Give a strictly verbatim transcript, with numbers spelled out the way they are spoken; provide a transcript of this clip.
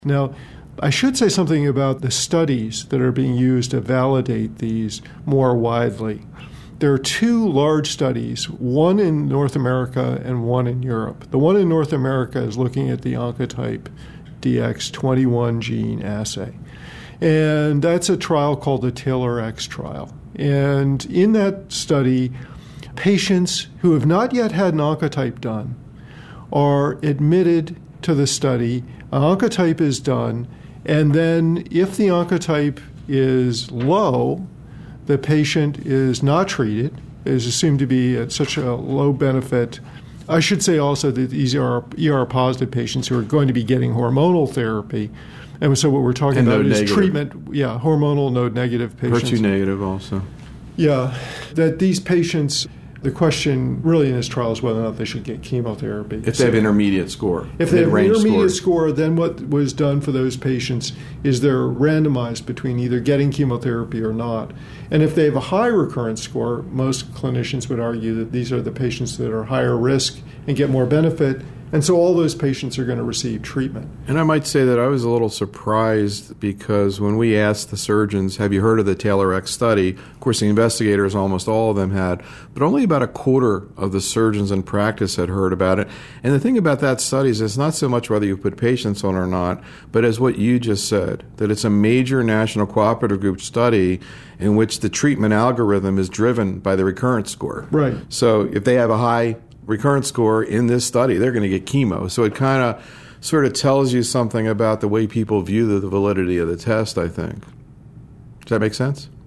Now, I should say something about the studies that are being used to validate these more widely. There are two large studies, one in North America and one in Europe. The one in North America is looking at the Oncotype D X twenty-one gene assay. And that's a trial called the TAILORx trial. And in that study, patients who have not yet had an Oncotype done are admitted to the study. An Oncotype is done, and then if the Oncotype is low, the patient is not treated, is assumed to be at such a low benefit. I should say also that these are E R-positive patients who are going to be getting hormonal therapy. And so what we're talking and about node is negative. treatment, yeah, hormonal node-negative patients. H E R two negative also. Yeah, that these patients, the question really in this trial is whether or not they should get chemotherapy. If they have intermediate score. If they have intermediate scores. score, then what was done for those patients is they're randomized between either getting chemotherapy or not. And if they have a high recurrence score, most clinicians would argue that these are the patients that are higher risk and get more benefit. And so all those patients are going to receive treatment. And I might say that I was a little surprised because when we asked the surgeons, have you heard of the TAILORx study? Of course, the investigators, almost all of them had, but only about a quarter of the surgeons in practice had heard about it. And the thing about that study is it's not so much whether you put patients on or not, but as what you just said, that it's a major national cooperative group study in which the treatment algorithm is driven by the recurrence score. Right. So if they have a high recurrence score in this study, they're going to get chemo. So it kind of sort of tells you something about the way people view the, the validity of the test, I think. Does that make sense?